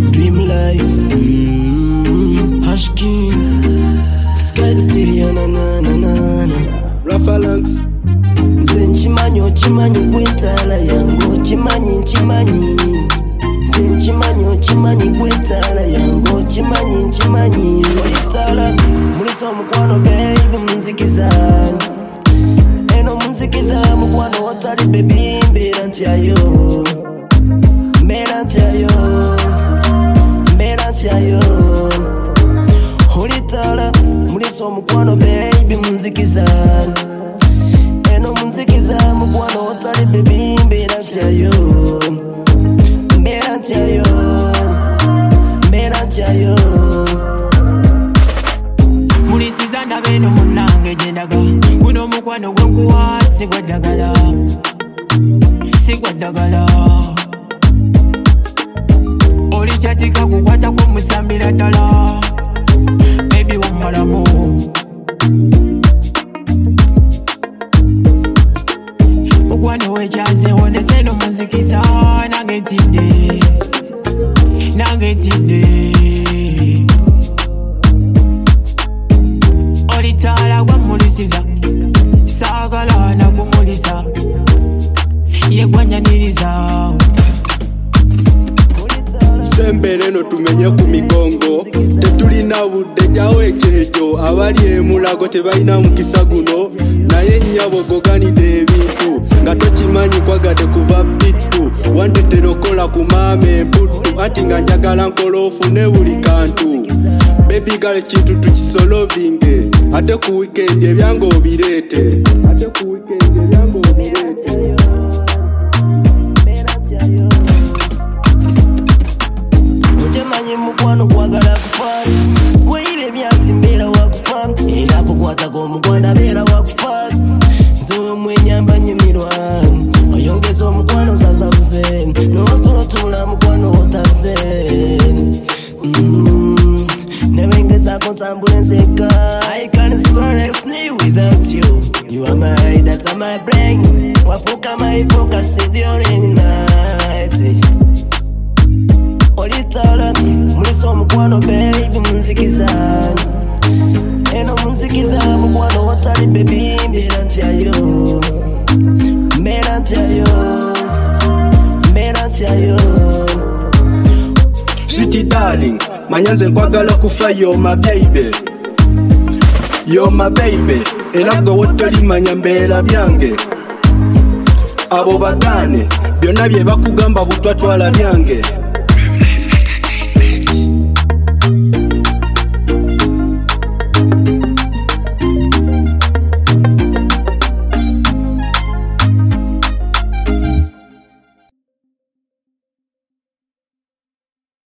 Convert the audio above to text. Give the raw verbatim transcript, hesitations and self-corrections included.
Dream life. Mm-hmm. Hashkin. Sky stereo na na na na na. Rafalax. Zenchimanyo chimanyo bwetala yango chimanyi chimanyi. Zenchimanyo chimanyi bwetala yango chimanyi chimanyi. Bwetala muliso mukwano baby munzikiza. Eno munzikiza mukwano otali baby mbera ntyayo. Mbera ntyayo. Mbera ntyayo. Hulitala muliso mukwano baby munzikiza. Eno munzikiza mukwano otali baby mbera ntyayo. Mbera ntyayo. Mbera ntyayo. Mulisiza ndabeno munange jendaga. Guno mukwano gwenkuwa sigwa ddagala. Sigwa ddagala. Oli kyatika kukwata kumusambira ddala. Baby wamalamu. Mukwano wejaze wonese no munzikiza. Nange ntinde. Nange ntinde. Olitala gwa mulisiza. Sagala na kumulisa. Yegwanyaniriza. Sembere no tumenye ku migongo. Tetulina budde jawo ekyejo. Abali emulago tebalina mukisa guno. Naye nnyabo goganide ebintu. Nga tokimanyi kwagade kuva bittu. Wandetera okola ku maama emputtu. Ati nga njagala nkola ofune buli kantu. Baby girl kintu tukisolovinge. Ate ku weekend ebyange obireete. Ate ku weekend ebyange obireete. Utemanyi mukwano kwagala kufaani. Weyibe byasi mbeera wakufaani. Era kukwata k'omukwana beera wakufaani. Nze omwenyamba nyumirwa. Oyongeza omukwano zazabuze. N'otulotula mukwano otaze. Mm. Nebengezako ntambule nzeka. I can't spell next me without you. You are my, that's on my brain. Wafuka my focus during night. Olitala muliso mukwano baby munzikiza. Eno munzikiza mukwano otali baby mbera ntyayo. Mbera ntyayo. Mbera ntyayo. Sweetie darling, manyanze nkwagala kufa you're my baby. You're my baby. Era gwe wotolimanya mbeera byange. Abo bagane byonna bye bakugamba butwatwala byange.